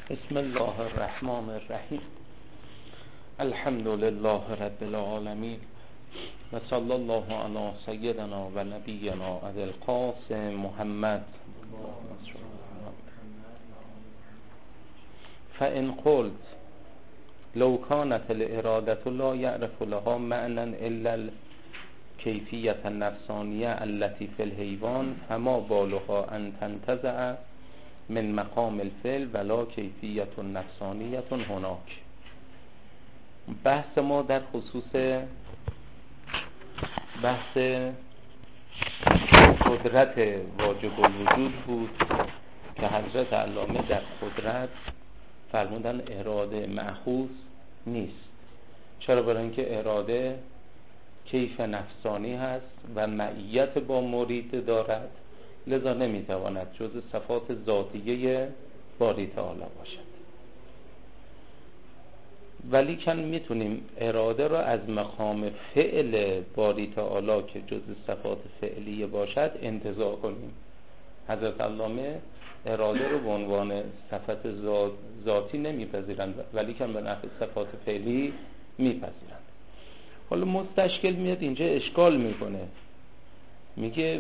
بسم الله الرحمن الرحیم. الحمد لله رب العالمین و صلی الله علی سیدنا و نبینا ابی القاسم محمد. فإن قلت لو كانت الإرادة لا يعرف لها معنى إلا الكيفية النفسانية التي في الحيوان فما بالها أن تنتزع من مقام الفعل ولا کیفیت نفسانیت هناک. بحث ما در خصوص بحث قدرت واجب الوجود بود که حضرت علامه در قدرت فرمودن اراده مأخوذ نیست. چرا؟ برای اینکه اراده کیف نفسانی هست و معیت با مرید دارد، لذا نمیتواند جز صفات ذاتیه باری تعالی باشد. ولی کن میتونیم اراده را از مقام فعل باری تعالی که جز صفات فعلیه باشد انتزاع کنیم. حضرت علامه اراده رو به عنوان صفت ذاتی نمیپذیرند، ولی کن به نحو صفات فعلی میپذیرند. حالا مستشکل میاد اینجا اشکال میکنه، میگه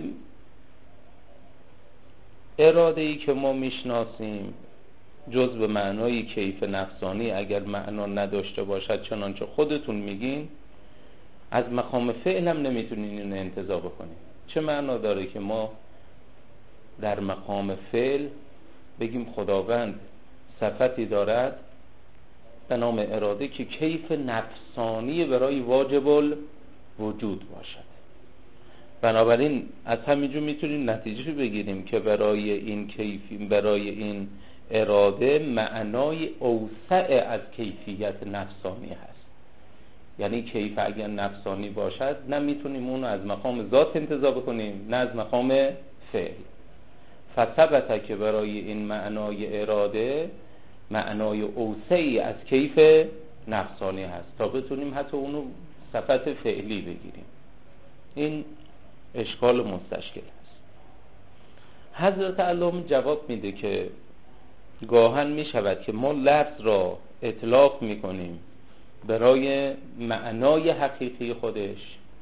اراده ای که ما میشناسیم جز به معنای کیف نفسانی اگر معنا نداشته باشد چنانچه خودتون میگین، از مقام فعل هم نمیتونین اینو انتزاع بکنین. چه معنا داره که ما در مقام فعل بگیم خداوند صفتی دارد به نام اراده که کیف نفسانی برای واجب الوجود باشد؟ بنابراین از همینجور میتونیم نتیجه بگیریم که برای این کیفی، برای این اراده معنای اوسع از کیفیت نفسانی هست. یعنی کیف اگر نفسانی باشد نه میتونیم اونو از مقام ذات انتزاع بکنیم نه از مقام فعل. فثبت که برای این معنای اراده معنای اوسعی از کیف نفسانی هست تا بتونیم حتی اونو صفت فعلی بگیریم. این اشکال مستشکل است. حضرت علامه جواب میده که گاهن میشود که ما لفظ را اطلاق میکنیم برای معنای حقیقی خودش،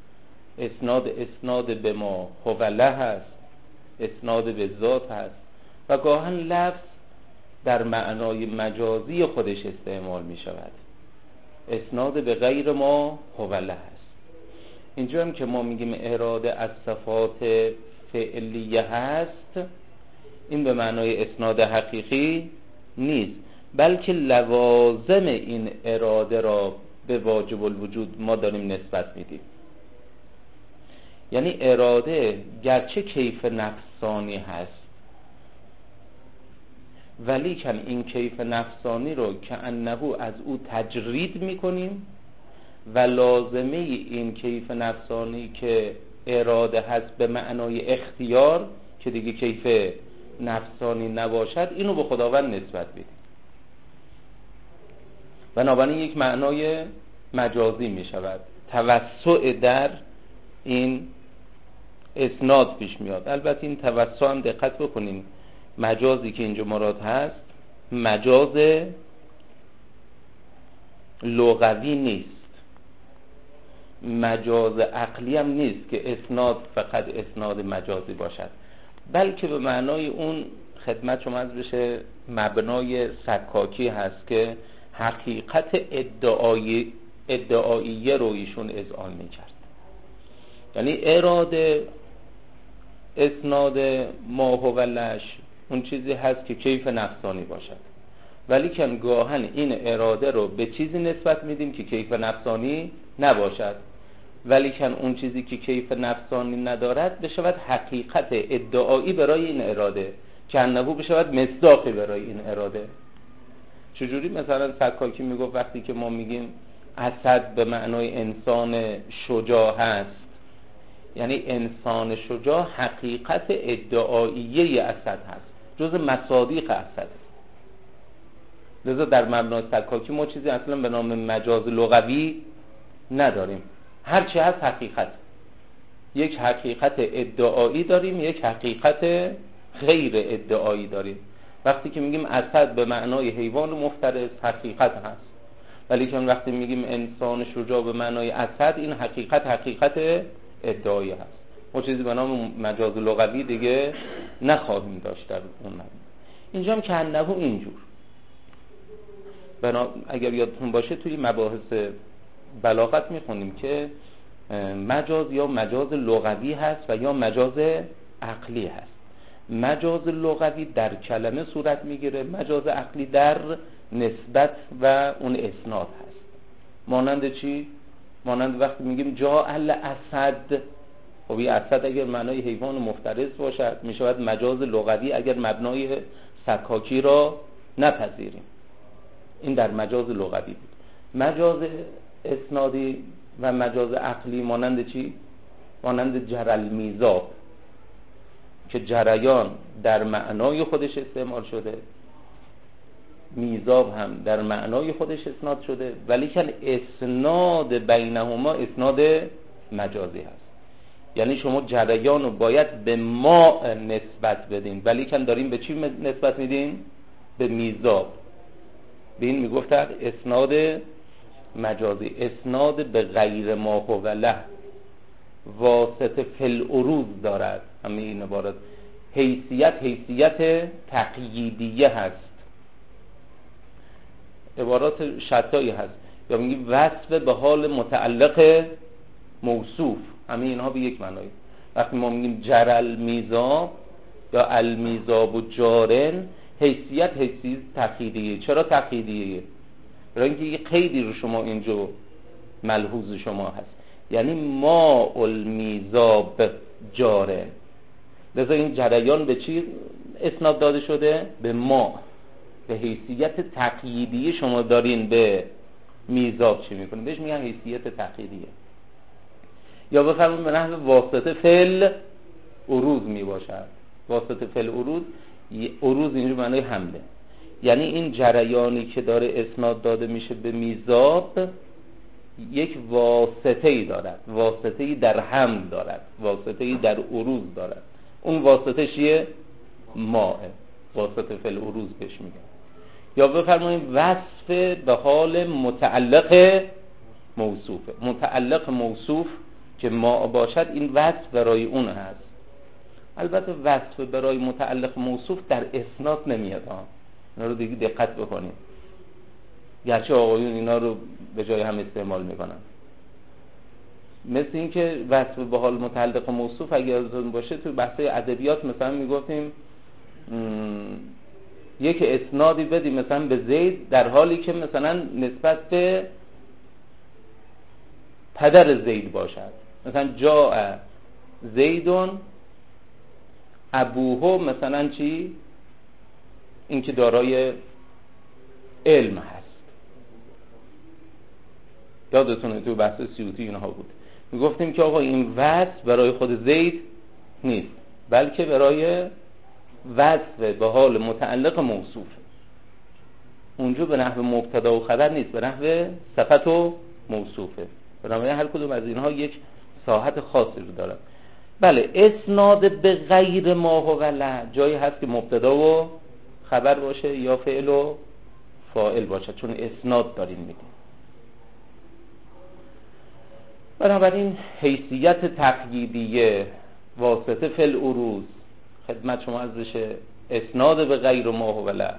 اسناد به ما هوله هست، اسناد به ذات هست، و گاهن لفظ در معنای مجازی خودش استعمال میشود، اسناد به غیر ما هوله هست. اینجا هم که ما میگیم اراده از صفات فعلیه هست، این به معنای اسناد حقیقی نیست، بلکه لوازم این اراده را به واجب الوجود ما داریم نسبت میدیم. یعنی اراده گرچه کیف نفسانی هست، ولی کن این کیف نفسانی رو که انه از او تجرید میکنیم و لازمه این کیف نفسانی که اراده هست به معنای اختیار که دیگه کیف نفسانی نباشد، اینو به خداوند نسبت بدیم. بنابراین یک معنای مجازی می شود، توسع در این اسناد پیش میاد. البته این توسع هم دقت بکنین، مجازی که اینجا مراد هست مجاز لغوی نیست، مجاز عقلی هم نیست که اسناد فقط اسناد مجازی باشد، بلکه به معنای اون خدمت شما از بشه مبنای سکاکی هست که حقیقت ادعاییه رو ایشون اذعان میکرد. یعنی اراده اسناد ما هولش اون چیزی هست که کیف نفسانی باشد، ولی که گاهن این اراده رو به چیزی نسبت میدیم که کیف نفسانی نباشد، ولی که اون چیزی که کیف نفسانی ندارد بشود حقیقت ادعایی برای این اراده، که انه بشود مصداقی برای این اراده. چجوری مثلا سکاکی میگفت وقتی که ما میگیم اسد به معنای انسان شجاع هست، یعنی انسان شجاع حقیقت ادعاییه اسد هست، جز مصادیق اسد. لذا در مبنای سکاکی ما چیزی اصلا به نام مجاز لغوی نداریم، هرچی هست حقیقت. یک حقیقت ادعایی داریم، یک حقیقت غیر ادعایی داریم. وقتی که میگیم اسد به معنای حیوان مفترس حقیقت هست، ولی که وقتی میگیم انسان شجاع به معنای اسد، این حقیقت ادعایی هست. ما چیزی به نام مجاز لغوی دیگه نخواهیم داشت در اون معنی. اینجا هم که انه اینجور اگر یادتون باشه توی مباحث بلاغت میخونیم که مجاز یا مجاز لغوی هست و یا مجاز عقلی هست. مجاز لغوی در کلمه صورت میگیره، مجاز عقلی در نسبت و اون اسناد هست. مانند چی؟ مانند وقتی میگیم جاء الاسد، خب این اسد اگر معنای حیوان مفترس باشد میشود مجاز لغوی اگر مبنای سکاکی را نپذیریم. این در مجاز لغوی بود. مجاز اسنادی و مجاز عقلی مانند چی؟ مانند جرل میزاب که جریان در معنای خودش استعمال شده، میزاب هم در معنای خودش اسناد شده، ولی که اسناد بینهما اسناد مجازی هست. یعنی شما جریان رو باید به ما نسبت بدین، ولی که داریم به چی نسبت میدین؟ به میزاب. به این میگفتن اسناد مجازی. اسناد به غیر ما هو له واسطه فی العروض دارد. همین این عبارت حیثیت تقییدیه هست. عبارات شتایی هست. یا میگی وصف به حال متعلق موصوف. همین اینها به یک معنی. وقتی ما میگیم جرل میزاب یا المیزاب و جارن، حیثیت تقییدیه. چرا تقییدیه؟ برای اینکه یه قیدی رو شما اینجا ملحوظ شما هست، یعنی ما المیزاب جاره. لذا این جریان به چی اسناد داده شده؟ به ما. به حیثیت تقییدی شما دارین به میزاب چی میکنین؟ بهش میگن حیثیت تقییدیه. یا بفرمایید به نحو واسطه فل عروض میباشد. واسطه فل عروض اینجا معنی حمله. یعنی این جریانی که داره اسناد داده میشه به میزاب یک واسطه‌ای دارد، واسطه‌ای در حمل دارد، واسطه‌ای در عروض دارد. اون واسطه چیه؟ ماء. واسطه فی العروض بهش میگن. یا بفرمایید وصف به حال متعلق موصوفه. متعلق موصوف که ماء باشد این وصف برای اون هست. البته وصف برای متعلق موصوف در اسناد نمیاد. اینا رو دیگه دقت بکنید. گرچه آقایون اینا رو به جای هم استعمال میکنن. مثل این که وصف به حال متعلق موصوف اگر یادتون باشه تو بحث ادبیات مثلا میگفتیم یک اسنادی بدیم مثلا به زید در حالی که مثلا نسبت به پدر زید باشد. مثلا جاء زیدون ابوه، مثلا چی؟ این که دارای علم هست. یادتونه تو بحث سیوطی اینها بود. میگفتیم که آقا این وصف برای خود زید نیست، بلکه برای وصف به حال متعلق موصوف. اونجا به نحو مبتدا و خبر نیست، به نحو صفت و موصوفه. بنابراین هر کدوم از اینها یک ساحت خاصی رو داره. بله، اسناد به غیر ما هو له جایی هست که مبتدا و خبر باشه یا فعل و فاعل باشه، چون اسناد داریم میگیم. بنابراین حیثیت تقییدیه واسطه فی العروض خدمت شما از بشه اسناد به غیر ما هو له،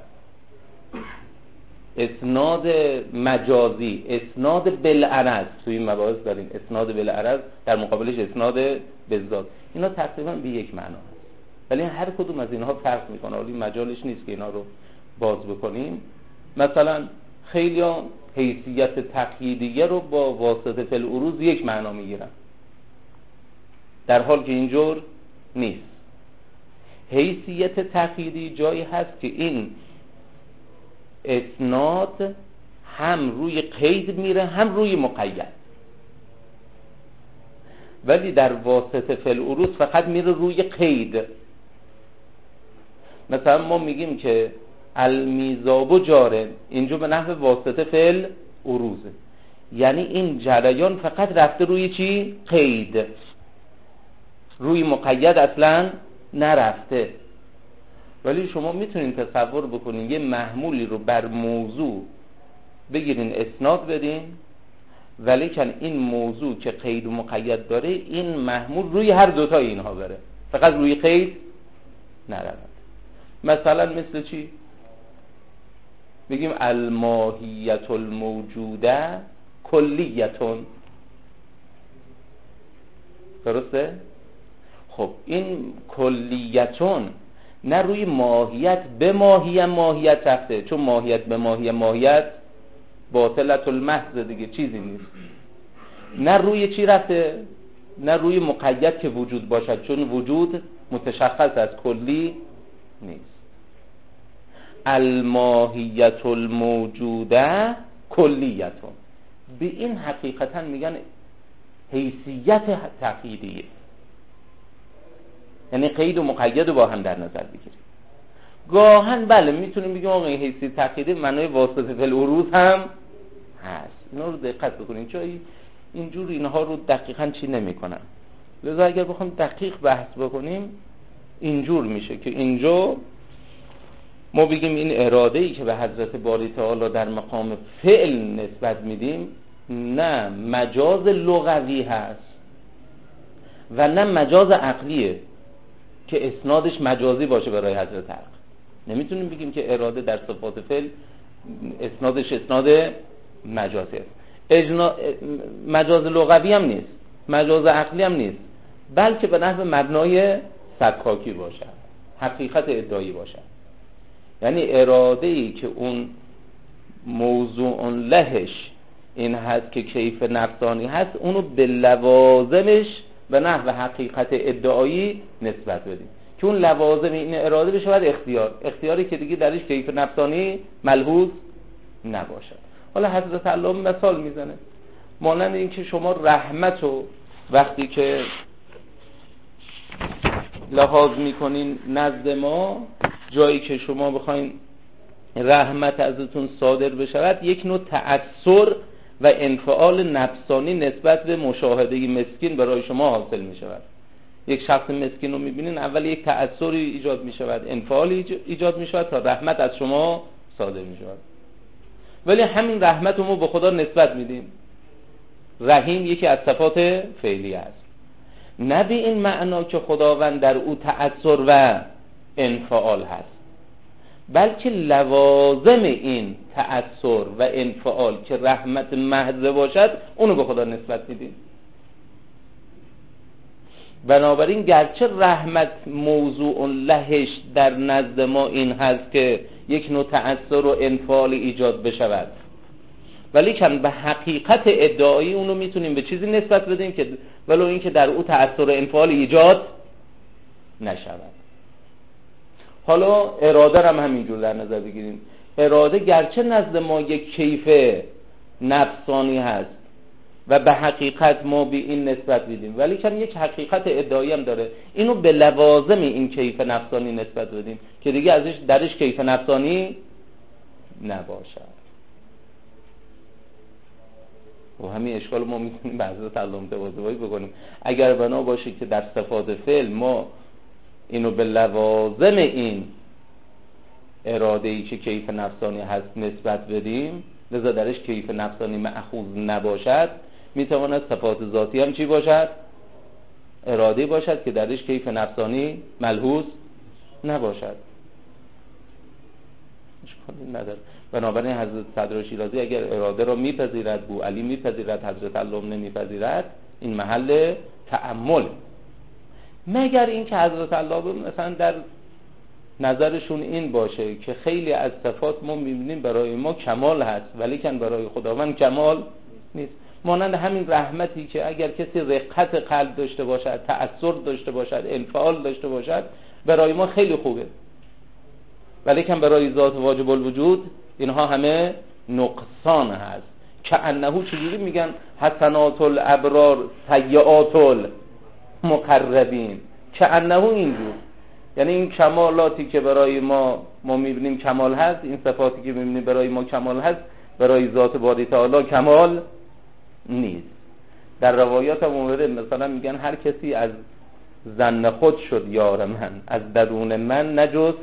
اسناد مجازی، اسناد بالعرض. توی این مباحث داریم اسناد بالعرض، در مقابلش اسناد بالذات. اینا تقریبا به یک معنا هست، ولی هر کدوم از اینها فرق میکنه. ولی مجالش نیست که اینا رو باز بکنیم. مثلا خیلی حیثیت تقییدیه رو با واسطه فی العروض یک معنا میگیرن، در حال که اینجور نیست. حیثیت تقییدی جایی هست که این اسناد هم روی قید میره هم روی مقید، ولی در واسطه فی العروض فقط میره روی قید. مثلا ما میگیم که المیزاب جاره، اینجا به نحو واسطه فی العروض، یعنی این جریان فقط رفته روی چی؟ قید، روی مقید اصلا نرفته. ولی شما میتونین تصور بکنین یه محمولی رو بر موضوع بگیرین اسناد بدین، ولی کن این موضوع که قید و مقید داره این محمول روی هر دوتا اینها بره، فقط روی قید نرود. مثلا مثل چی؟ بگیم الماهیت الموجوده کلیتون، درسته؟ خب این کلیتون نه روی ماهیت به ماهیت رفته، چون ماهیت به ماهیت باطلت المحض دیگه، چیزی نیست. نه روی چی رفته؟ نه روی مقید که وجود باشد، چون وجود متشخص از کلی نیست. الماهیت الموجوده کلیتون، به این حقیقتا میگن حیثیت تقییدیه، یعنی قید و مقید رو با هم در نظر بگیریم. گاهن بله میتونیم بگیم آقا این حیثیت تقییدی معنای واسطه فی العروض هم هست. اینا رو دقت بکنین چون اینجور اینها رو دقیقاً چی نمی‌کنن. لذا اگر بخوام دقیق بحث بکنیم اینجور میشه که اینجا ما بگیم این اراده‌ای که به حضرت باری تعالی در مقام فعل نسبت میدیم نه مجاز لغوی هست و نه مجاز عقلیه که اسنادش مجازی باشه برای حضرت حق. نمیتونیم بگیم که اراده در صفات فعل اسنادش اسناد مجازی است. مجاز لغوی هم نیست، مجاز عقلی هم نیست، بلکه به نحو مبنای سکاکی باشد، حقیقت ادعایی باشد. یعنی اراده‌ای که اون موضوع لهش این هست که کیف نفسانی هست، اونو به لوازمش به نحو حقیقت ادعایی نسبت بدیم که اون لوازم این اراده بشه بعد اختیاری که دیگه درش کیف نفسانی ملحوظ نباشه. حالا حضرت الله مثال میزنه، مانند این که شما رحمتو وقتی که لحاظ میکنین نزد ما، جایی که شما بخواین رحمت ازتون صادر بشود، یک نوع تأثر و انفعال نفسانی نسبت به مشاهده مسکین برای شما حاصل می شود. یک شخص مسکین رو می بینین، اول یک تأثری ایجاد می شود، انفعالی ایجاد می شود تا رحمت از شما صادر می شود. ولی همین رحمت رو ما به خدا نسبت میدیم. رحیم یکی از صفات فعلی است، نه به این معنا که خداوند در او تأثر و انفعال هست، بلکه لوازم این تأثر و انفعال که رحمت محض باشد اونو به خدا نسبت میدیم. بنابراین گرچه رحمت موضوع لهش در نزد ما این هست که یک نوع تأثر و انفعال ایجاد بشود، ولی که به حقیقت ادعایی اونو میتونیم به چیزی نسبت بدیم که ولو این که در او تأثر و انفعال ایجاد نشود. حالا اراده رو هم همینجور در نظر بگیریم. اراده گرچه نزد ما یک کیف نفسانی هست و به حقیقت ما به این نسبت بدیم، ولی که یک حقیقت ادعایی هم داره، اینو به لوازم این کیف نفسانی نسبت بدیم که دیگه ازش درش کیف نفسانی نباشد. و همین اشکال ما میتونیم به حضرت علامه طباطبایی بکنیم. اگر بنا باشه که در صفات فعل ما اینو به لوازم این اراده‌ای که کیف نفسانی هست نسبت بدیم، لذا درش کیف نفسانی مأخوذ نباشد، میتواند صفات ذاتی هم چی باشد؟ اراده باشد که درش کیف نفسانی ملحوظ نباشد. اشکالی نداره. بنابراین حضرت صدر شیرازی اگر اراده را میپذیرد، بو علی میپذیرد، حضرت علامه نمیپذیرد، این محل تأمل. مگر این که حضرت علامه مثلا در نظرشون این باشه که خیلی از صفات ما میبینیم برای ما کمال هست ولی که برای خداوند کمال نیست. مانند همین رحمتی که اگر کسی رقت قلب داشته باشد، تأثر داشته باشد، انفعال داشته باشد، برای ما خیلی خوبه، ولی که برای ذات واجب الوجود اینها همه نقصان هست. که انهو چجوری میگن حسنات الابرار سیئات المقربین، که انهو اینجور، یعنی این کمالاتی که برای ما میبینیم کمال هست، این صفاتی که میبینیم برای ما کمال هست، برای ذات باری تعالی کمال نیست. در روایات هم اومده مثلا میگن هر کسی از ظن خود شد یار من، از درون من نجست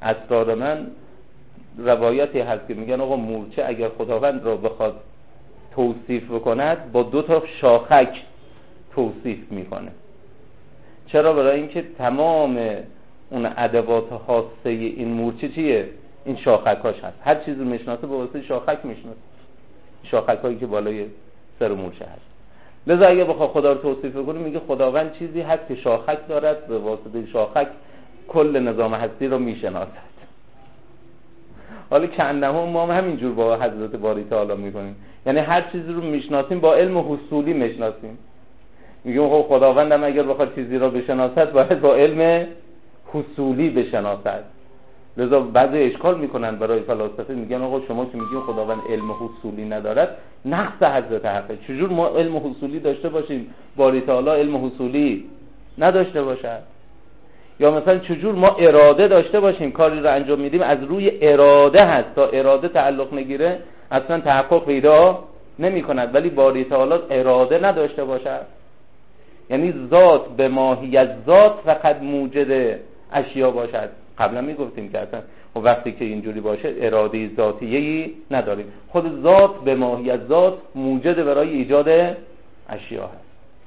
اسرار من روایتی هست که میگن آقا مورچه اگر خداوند را بخواد توصیف بکند با 2 تا شاخک توصیف میکنه. چرا؟ برای اینکه تمام اون ادوات خاصه این مورچه چیه؟ این شاخکاش هست. هر چیزی رو میشناسه با واسطه شاخک میشناسه، شاخکایی که بالای سر مورچه هست. لذا اگه بخواد خدا رو توصیف کنه میگه خداوند چیزی هست که شاخک دارد، به واسطه شاخک کل نظام هستی رو میشناسد. حالا کنه ما هم همینجور با حضرت باری تعالی میکنیم، یعنی هر چیزی رو میشناسیم با علم حصولی میشناسیم. میگیم خب خداوند هم اگر بخواد چیزی رو بشناسد باید با علم حصولی بشناسد. لذا بعضی اشکال میکنن برای فلاسفه، میگن آقا شما که میگین خداوند علم حصولی ندارد نقص حضرت حقه. چجور ما علم حصولی داشته باشیم باری تعالی علم حصولی نداشته باشد؟ یا مثلا چجور ما اراده داشته باشیم کاری رو انجام میدیم از روی اراده هست، تا اراده تعلق نگیره اصلا تحقق پیدا نمی کند، ولی باری تعالی اراده نداشته باشد. یعنی ذات به ماهیت ذات فقط موجد اشیا باشد. قبلا میگفتیم که اصلا وقتی که اینجوری باشه اراده ذاتیه‌ای نداریم، خود ذات به ماهیت ذات موجد برای ایجاد اشیا هست.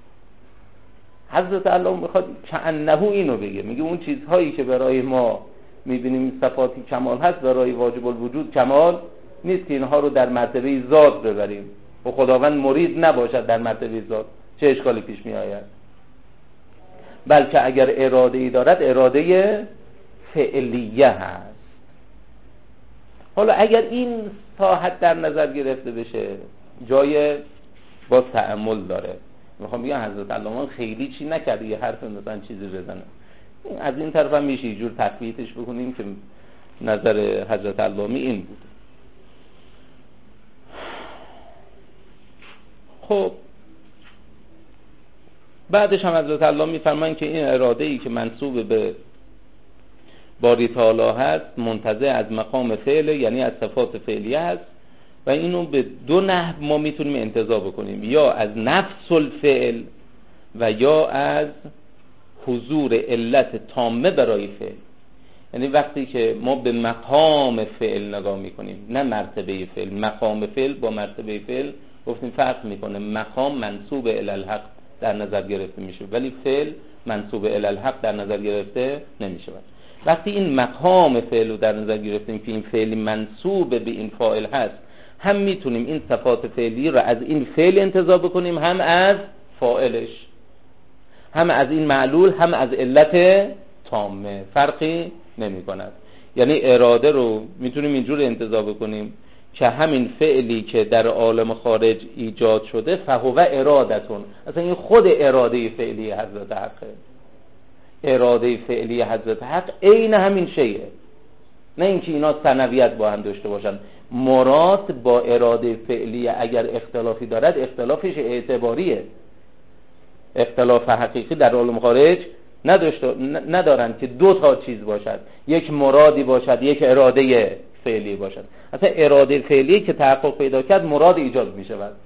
حضرت الله میخواد کأنه اینو بگه، میگه اون چیزهایی که برای ما میبینیم صفاتی کمال هست برای واجب الوجود کمال نیست که اینها رو در مرتبه ذات ببریم و خداوند مرید نباشد در مرتبه ذات، چه اشکالی پیش میآید؟ بلکه اگر اراده ای دارد اراده فعلیه هست. حالا اگر این ساحت در نظر گرفته بشه جای با تأمل داره. میخوام بگم حضرت علامه خیلی چی نکرده یه حرف مثلا چیزی بزنه. از این طرف هم میشه یه جور تقویتش بکنیم که نظر حضرت علامه این بود. خب بعدش هم حضرت علامه میفرمایند که این اراده ای که منسوب به باری تعالی هست منتزع از مقام فعل، یعنی از صفات فعلیه هست و اینو به 2 نحو ما میتونیم انتزاع بکنیم، یا از نفس الفعل و یا از حضور علت تامه برای فعل. یعنی وقتی که ما به مقام فعل نگاه میکنیم نه مرتبه فعل، مقام فعل با مرتبه فعل گفتیم فرق میکنه. مقام منسوب الی الحق در نظر گرفته میشه ولی فعل منسوب الی الحق در نظر گرفته نمیشه. وقتی این مقام فعل رو در نظر گرفتیم که این فعل منسوب به این فاعل هست، هم میتونیم این صفات فعلی رو از این فعل انتزاع بکنیم، هم از فاعلش، هم از این معلول، هم از علت تامه، فرقی نمی کند. یعنی اراده رو میتونیم اینجور انتزاع بکنیم که همین فعلی که در عالم خارج ایجاد شده فهو ارادتون، اصلا این خود اراده فعلی حضرت حقه. اراده فعلی حضرت حق عین همین شیء، نه اینکه اینا ثنویت با هم داشته باشن. مراد با اراده فعلی اگر اختلافی دارد اختلافش اعتباریه، اختلاف حقیقی در عالم خارج ندارن که 2 تا چیز باشد، یک مرادی باشد یک اراده فعلی باشد. اصلا اراده فعلی که تحقق پیدا کرد مراد ایجاد می شود.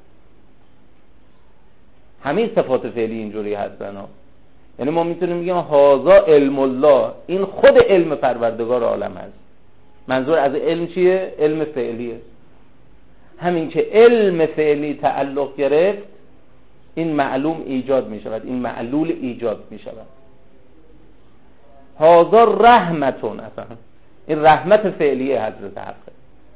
همین صفات فعلی اینجوری هستن ها. یعنی ما میتونیم بگیم هذا علم الله، این خود علم پروردگار عالم هست. منظور از علم چیه؟ علم فعلیه. همین که علم فعلی تعلق گرفت این معلوم ایجاد می شود، این معلول ایجاد می شود. هذا رحمتون، اصلا این رحمت فعلیه حضرت حقه.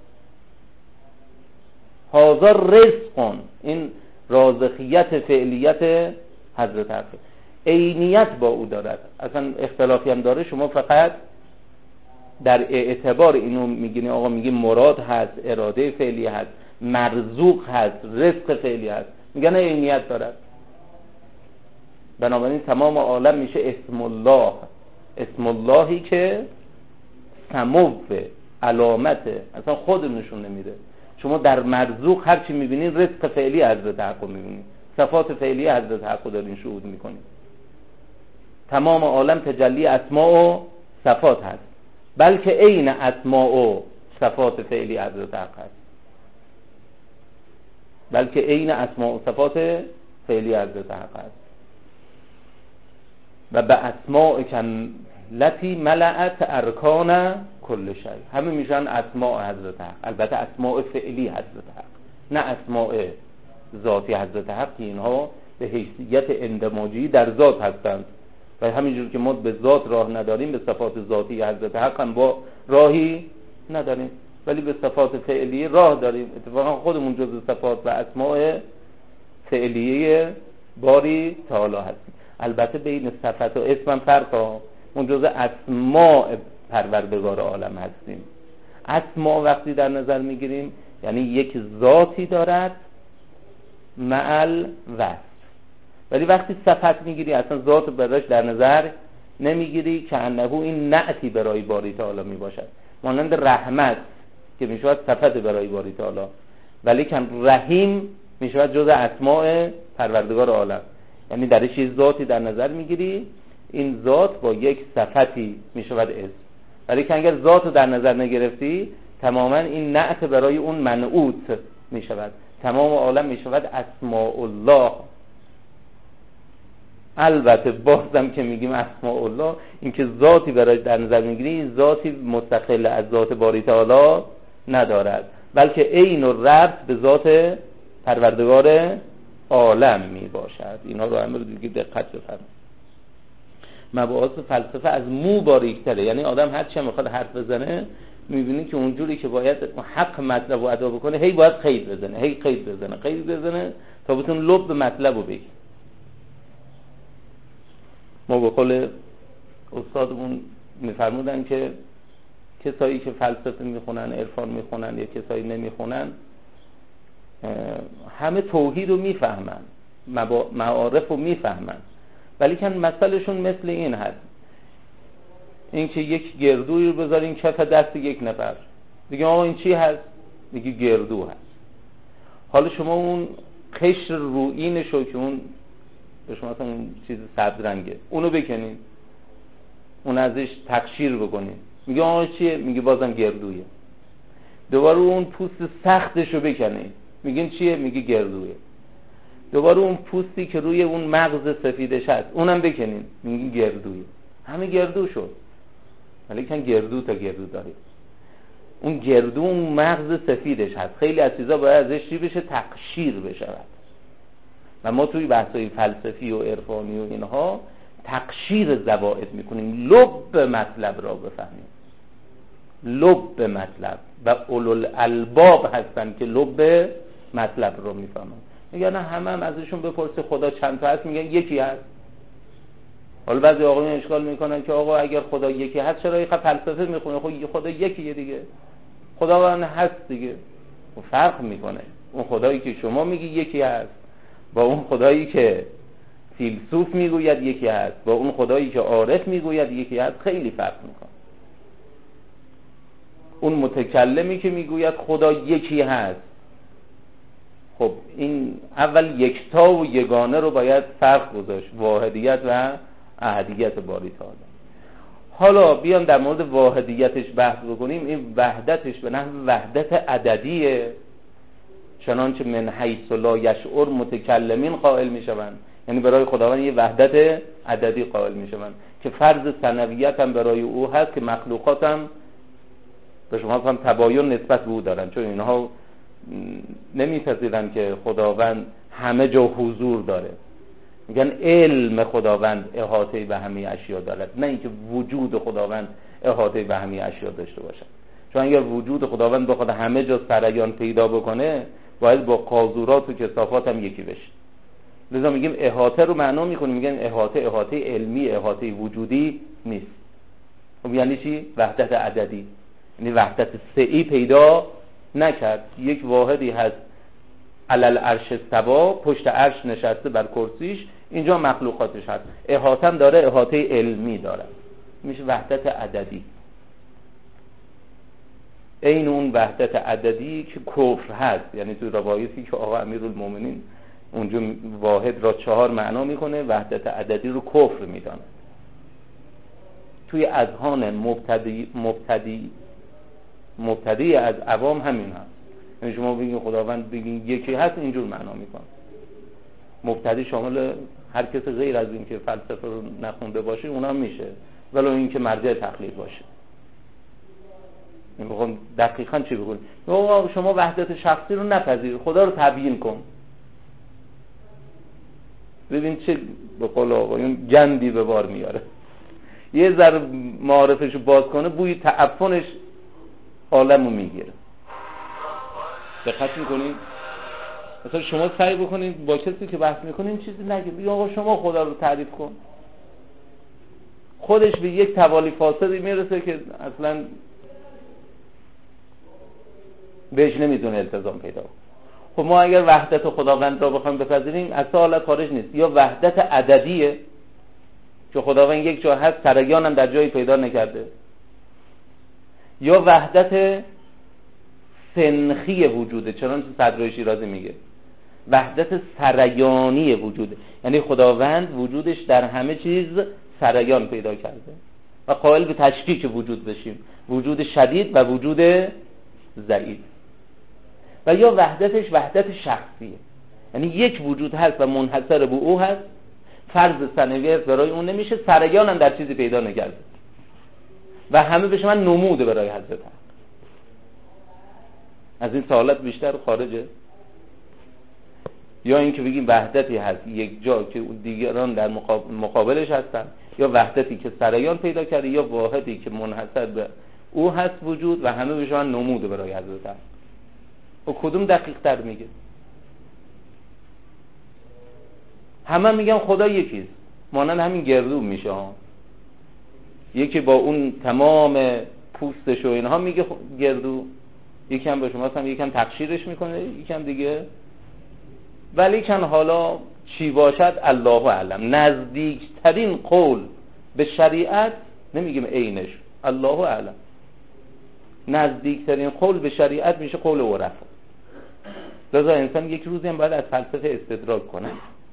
هذا رزقون، این رازقیت فعلیت حضرت حقه. عینیت با او دارد، اصلا اختلافی هم داره، شما فقط در اعتبار اینو میگین آقا میگین مراد هست، اراده فعلی هست، مرزوق هست، رزق فعلی هست، میگن عینیت دارد. بنابراین تمام عالم میشه اسم الله، اسم اللهی که سمو علامته، اصلا خود نشون نمیده. شما در مرزوق هر چی میبینین رزق فعلی حضرت حق میبینین، صفات فعلی حضرت حق دارین شهود میکنین. تمام عالم تجلی اسماء و صفات هست، بلکه عین اسماء و صفات فعلی حضرت حق هست، بلکه عین اسماء و صفات فعلی حضرت حق هست. و به اسماء کن لتی ملأت ارکان کل شیء، همه میشن اسماء حضرت حق. البته اسماء فعلی حضرت حق، نه اسماء ذاتی حضرت حق، اینها به حیثیت اندماجی در ذات هستند و همینجور که ما به ذات راه نداریم به صفات ذاتی حضرت حق هم با راهی نداریم، ولی به صفات فعلی راه داریم. اتفاقا خودمون جزء صفات و اسماء فعلیه باری تعالی هستیم. البته بین صفت و اسم فرق ها، اون جزء اسماء پروردگار عالم هستیم. اسماء وقتی در نظر میگیریم یعنی یک ذاتی دارد معل وصف، ولی وقتی صفت میگیری اصلا ذات براش در نظر نمیگیری که انه این نعتی برای باری تعالی میباشد. مانند رحمت که میشود صفت برای باری تعالی، ولی کن رحیم میشود جز اسماء پروردگار عالم، یعنی درش یه ذاتی در نظر میگیری، این ذات با یک صفتی میشود اسم. ولی که اگر ذات رو در نظر نگرفتی تماما این نعت برای اون منعوت میشود، تمام عالم میشود اسماء الله. البته بازم که میگیم اسماء الله، این که ذاتی برای در نظر میگیری ذاتی مستقل از ذات باری تعالی ندارد، بلکه عین و ربط به ذات پروردگار عالم میباشد. اینا رو همه رو دیگه دقت بفرمایید. مباحث فلسفه از مو باریک‌تره، یعنی آدم هر چه میخواد حرف بزنه میبینی که اونجوری که باید حق مطلب رو ادا بکنه هی باید قید بزنه، هی قید بزنه تا بتونه لب مطلب رو بگه. ما به قول استادمون میفرمودن که کسایی که فلسفه میخونن، عرفان میخونن یا کسایی نمیخونن، همه توحید رو میفهمن، معارف رو میفهمن، ولی که مسئلهشون مثل این هست، این که یک گردوی رو بذارین کف دست یک نفر، دیگه آقا این چی هست؟ میگه گردو هست. حالا شما اون قشر رویینش رو که اون به شما اصلا اون چیز سبز رنگه اونو بکنین، اون ازش تقشیر بکنین، میگه آقا چیه؟ میگه بازم گردویه. دوباره اون پوست سختش رو بکنین، میگین چیه؟ میگه گردویه. دوباره اون پوستی که روی اون مغز سفیدش هست اونم بکنین، میگه گردویه. همه گردو شد، ولی کن گردو تا گردو داره. اون گردو اون مغز سفیدش هست، خیلی از چیزا باید ازش چی بشه؟ تقشیر بشود. و ما توی بحثای فلسفی و عرفانی و اینها تقشیر زوائد میکنیم، لب مطلب را بفهمیم، لب مطلب، و اولوالالباب هستن که لب مطلب رو میفهمن. میگن هم ازشون بپرسه خدا چند تا هست، میگن یکی هست. حالا بعضی آقایون اشکال میکنن که آقا اگر خدا یکی هست چرا اینقدر فلسفه میخونه؟ خب خدا یکیه دیگه، خداوند هست دیگه. و فرق میکنه اون خدایی که شما میگی یکی هست با اون خدایی که فیلسوف میگوید یکی هست، با اون خدایی که عارف میگوید یکی هست، خیلی فرق میکنه. اون متکلمی که میگوید خدا یکی هست، خب این اول یکتا و یگانه رو باید فرق گذاشت، واحدیت و احدیت باری تعالی. حالا بیان در مورد واحدیتش بحث بکنیم. این وحدتش به نحو وحدت عددیه، چنانچه من حیث لا یشعر متکلمین قائل میشوند، یعنی برای خداوند یه وحدت عددی قائل میشوند که فرض ثنویت هم برای او هست که مخلوقات هم به شما هم تباین نسبت به او دارن، چون اینها نمیپذیرن که خداوند همه جا حضور داره. میگن علم خداوند احاطه به همه اشیا دارد، نه اینکه وجود خداوند احاطه به همه اشیا داشته باشد. چون اگر وجود خداوند بخواد همه جا سریان پیدا بکنه باید با قاذورات و کثافات هم یکی بشه. لذا میگیم احاطه رو معنا میکنیم، میگن احاطه علمی، احاطه وجودی نیست. خب یعنی چی؟ وحدت عددی، یعنی وحدت سعی پیدا نکرد. یک واحدی هست علل عرش استوا، پشت عرش نشسته بر کرسیش، اینجا مخلوقاتش هست. احاطه هم داره، احاطه علمی داره، میشه وحدت عددی. این اون وحدت عددی که کفر هست، یعنی توی روایتی که آقا امیرالمومنین اونجا واحد را 4 معنا میکنه، وحدت عددی رو کفر میدانه. توی اذهان مبتدی از عوام همین هست، یعنی شما بگین خداوند بگین یکی هست اینجور معنا میکنه. مبتدی شامل هر کس غیر از این که فلسفه رو نخونده باشه اونم میشه، ولو اینکه مرجع تقلید باشه. میخوام دقیقاً چی بگم؟ شما وحدت شخصی رو نپذیر، خدا رو تبیین کن. ببین چه به قول آقایون گندی به بار میاره. یه ذره معارفش رو باز کنه، بوی تعفنش عالمو میگیره. دقت میکنید؟ مثلا شما سعی بکنید با کسی که بحث میکنین چیزی نگید، بگید آقا شما خدا رو تعریف کن. خودش به یک توالی فاسدی میرسه که اصلا بهش نمیتونه التزام پیدا کنه. خب ما اگر وحدت خداوند را بخوایم بپذیریم از حالت خارج نیست. یا وحدت عددیه که خداوند یک جا هست، سرایان هم در جایی پیدا نکرده، یا وحدت سنخی وجوده، چنانچه صدرای شیرازی میگه وحدت سرایانی وجوده، یعنی خداوند وجودش در همه چیز سرایان پیدا کرده و قائل به تشکیک وجود بشیم، وجود شدید و وجود ضعیف. و یا وحدتش وحدت شخصیه، یعنی یک وجود هست و منحصر به او هست، فرض ثانوی برای اون نمیشه، سرایان هم در چیزی پیدا نکرده و همه به شما نموده برای حضرت حق. از این سوالات بیشتر خارجه. یا اینکه بگیم وحدتی هست یک جا که دیگران در مقابلش هستن، یا وحدتی که سرایان پیدا کرده، یا واحدی که منحصر به او هست وجود و همه به شما نموده برای حضرت حق. و کدوم دقیق تر میگه؟ همه میگن خدا یکیست، مانند همین گردو میشه ها. یکی با اون تمام پوستش و اینها میگه گردو، یکی هم به شما هم یکم تقشیرش میکنه، یکم دیگه. ولی کن حالا چی باشد الله اعلم. نزدیکترین قول به شریعت نمیگیم عینش، الله اعلم، نزدیکترین قول به شریعت میشه قول عرفا. لذا انسان یک روزی هم باید از فلسفه استدراک کنه.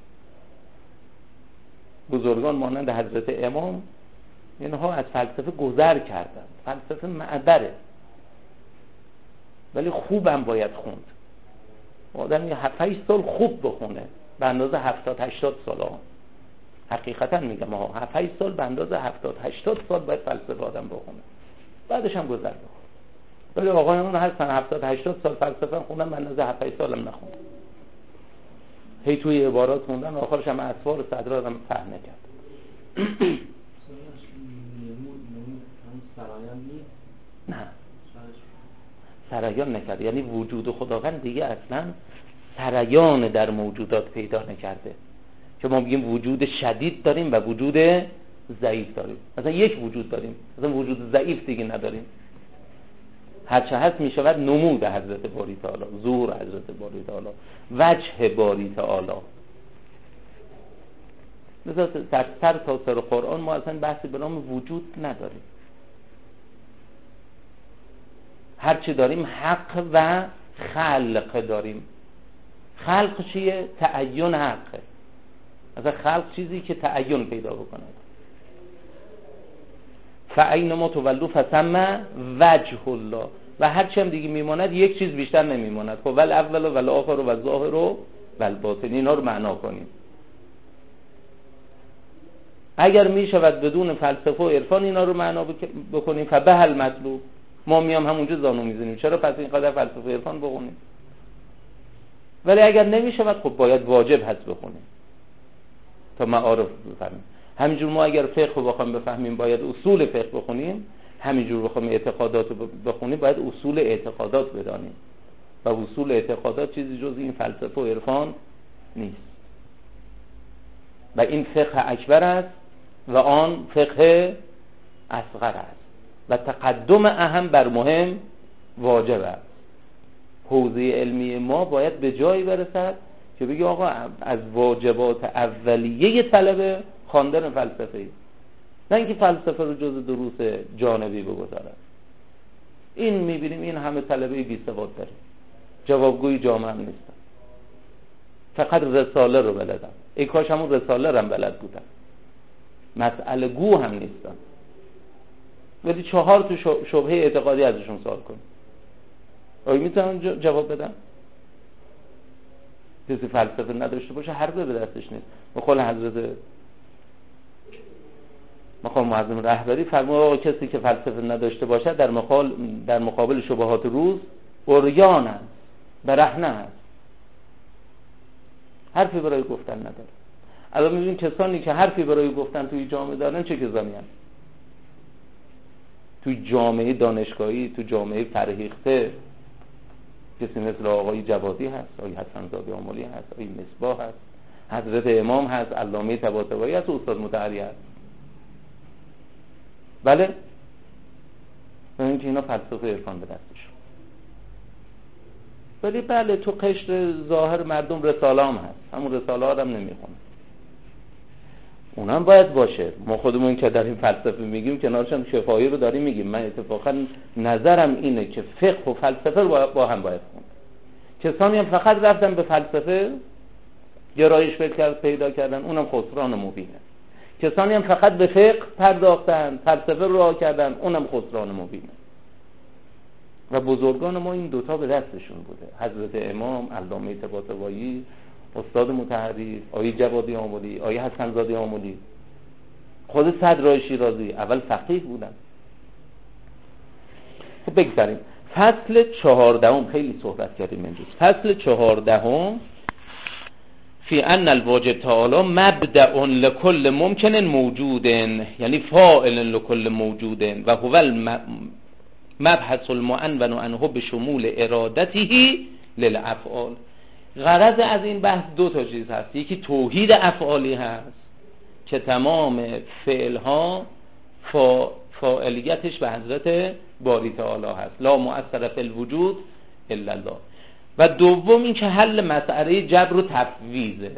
بزرگان مانند حضرت امام اینها از فلسفه گذر کردن. فلسفه معبره ولی خوبم باید خوند. آدم یه 7-8 سال خوب بخونه به اندازه 70-80 سال ها. حقیقتا میگم ها 7-8 سال به اندازه 70-80 سال باید فلسفه آدم بخونه، بعدش هم گذر بخونه. ولی آقایان هستن 70-80 سال فلسفه خوندن، به اندازه 7-8 سال هم نخوندن، هی توی عبارات خوندن، آخرش هم اسوار صدر آدم فهم نکرد. نه سرایان نکرده، یعنی وجود خداوند دیگه اصلا سرایان در موجودات پیدا نکرده که ما بگیم وجود شدید داریم و وجود ضعیف داریم. مثلا یک وجود داریم، مثلا وجود ضعیف دیگه نداریم. هرچه هست می شود نمود حضرت باری تعالی، ظهور حضرت باری تعالی، وجه باری تعالی. مثلا در سر تا سر قرآن ما اصلا بحثی به نام وجود نداریم. هرچی داریم حق و خلق داریم. خلق چیه؟ تعین حقه. مثلا خلق چیزی که تعین پیدا بکنه. فاینما تولوا فثم وجه الله. و هرچی هم دیگه میماند یک چیز بیشتر نمیماند. خب ول اول و ول آخر و ظاهر و ول باطن، اینا رو معنا کنیم. اگر میشود بدون فلسفه و عرفان اینا رو معنا بکنیم فبه المطلوب، ما میام همونجا زانو میزنیم، چرا پس اینقدر فلسفه و عرفان بخونیم؟ ولی اگر نمیشود خب باید واجب هست بخونیم تا معارف بفهمیم. همینجور ما اگر فقه رو بخوایم بفهمیم باید اصول فقه بخونیم، همینجور بخوایم اعتقادات رو بخونیم باید اصول اعتقادات بدانیم و اصول اعتقادات چیزی جز این فلسفه و عرفان نیست. و این فقه اکبر است و آن فقه اصغر است و تقدم اهم بر مهم واجب است. حوزه علمی ما باید به جایی برسد که بگی آقا از واجبات اولیه طلبه خواندن فلسفه ای، نه اینکه فلسفه رو جز دروس جانبی بگذارد. این میبینیم این همه طلبه بی سواد داره، جوابگوی جامعه هم نیستن، فقط رساله رو بلدن. ای کاش همون رساله رو هم بلد بودن، مسئله گو هم نیستن. ولی 4 تو شبهه اعتقادی ازشون سوال کنیم، آیا میتونن جواب بدن؟ کسی فلسفه نداشته باشه حرفی به دستش نیست. و قول حضرت مقام معظم رهبری فرمود کسی که فلسفه نداشته باشد در مقابل شبهات روز عریان است، برهنه است، حرفی برای گفتن نداره. الان می‌بینیم کسانی که حرفی برای گفتن توی جامعه دارن چه کسانی هستند؟ توی جامعه دانشگاهی، توی جامعه فرهیخته کسی مثل آقای جوادی هست، آقای حسن زاده آملی هست، آقای مصباح هست، حضرت امام هست، علامه طباطبایی هست، استاد مطهری هست. بله، ببینید که اینا فلسفه عرفان به دستشون. ولی بله تو قشر ظاهر مردم رساله هم هست، همون رساله ها هم نمیخونه، اونم باید باشه. ما خودمون که در این فلسفه میگیم کنارشم شفاهی رو داریم میگیم. من اتفاقا نظرم اینه که فقه و فلسفه با هم باید خوند. کسانی هم فقط رفتن به فلسفه گرایش پیدا کردن، اونم خسران مبینه. کسانی هم فقط به فقه پرداختن، فلسفه رو راه کردن، اونم خسران مبینه. و بزرگان ما این دوتا به دستشون بوده، حضرت امام، علامه طباطبایی، استاد مطهری، آقای جوادی آملی، آقای حسن زاده آملی، خود صدرای شیرازی اول فقیه بودن. خب بگذاریم فصل 14 خیلی صحبت کردیم امروز. فصل 14 فی ان الواجب تعالی مبدأ لكل ممکن موجود، یعنی فاعل لكل موجود و هو المبحث المعنون عنه بشمول ارادته للافعال. غرض از این بحث دو تا چیز هست. یکی توحید افعالی هست که تمام فعلها فاعلیتش به حضرت باری تعالی هست، لا مؤثر فی الوجود الا الله. و دوم این که حل مسئله جبر و تفویضه،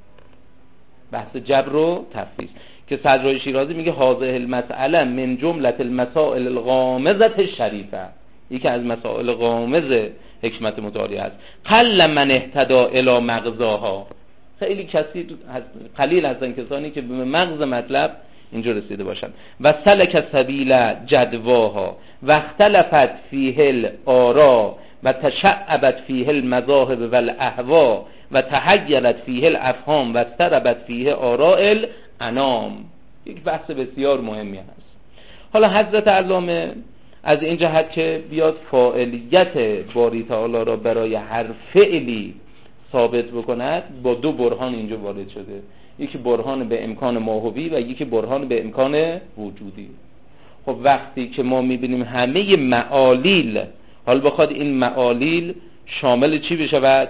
بحث جبر و تفویض که صدرای شیرازی میگه هذه المسئله من جمله المسائل الغامضه الشریفه، یکی از مسائل غامض حکمت متعالی است. قل من اهتدى الی مغزاها، خیلی قلیل هستن کسانی که به مغز مطلب اینجا رسیده باشن. و سلک سبیل جدواها و اختلفت فیه الآراء و تشعبت فیه المذاهب و الاهوا و تحیرت فیه الافهام و استربت فیه آراء الانام. یک بحث بسیار مهمی هست. حالا حضرت علامه از این جهت که بیاد فاعلیت باری تعالی را برای هر فعلی ثابت بکند، با دو برهان اینجا وارد شده، یکی برهان به امکان ماهوی و یکی برهان به امکان وجودی. خب وقتی که ما میبینیم همه معالیل، حال بخواد این معالیل شامل چی بشود؟